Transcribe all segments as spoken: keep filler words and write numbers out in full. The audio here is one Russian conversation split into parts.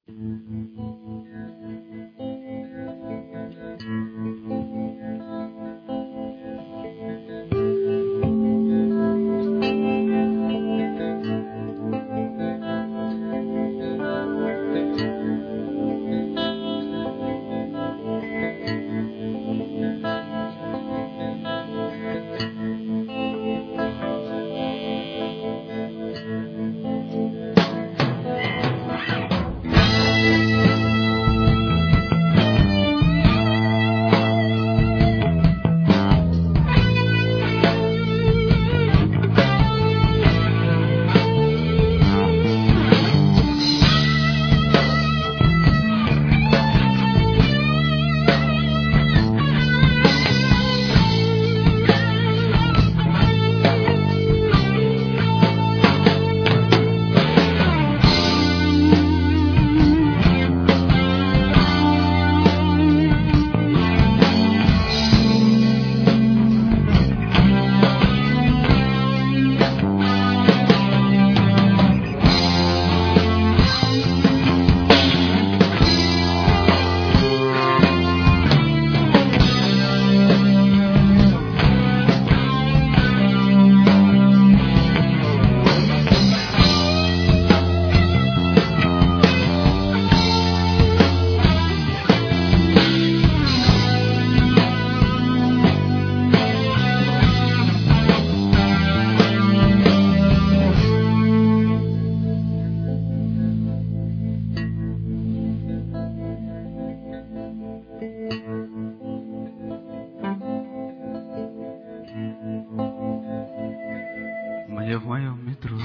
Мне в моем метро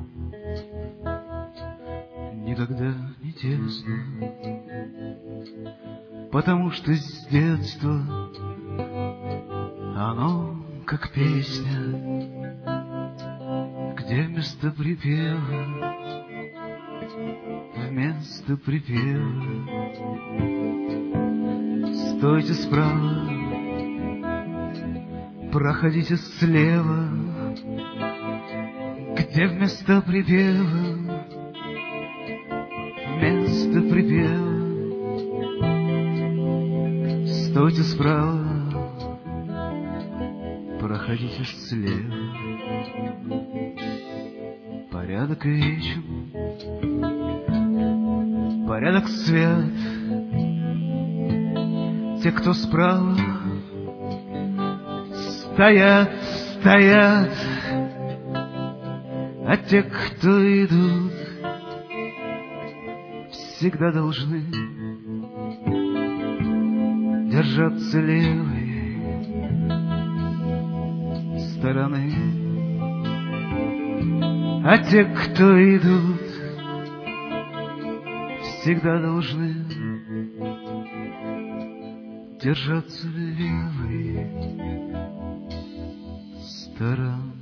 никогда не тесно, потому что с детства оно как песня, где вместо припева, вместо припева стойте справа, проходите слева, где вместо припева, вместо припева стойте справа, проходите слева. Порядок вечен, порядок свят. Те, кто справа, стоят, стоят, а те, кто идут, всегда должны держаться левой стороны. А те, кто идут, всегда должны держаться левой стороны.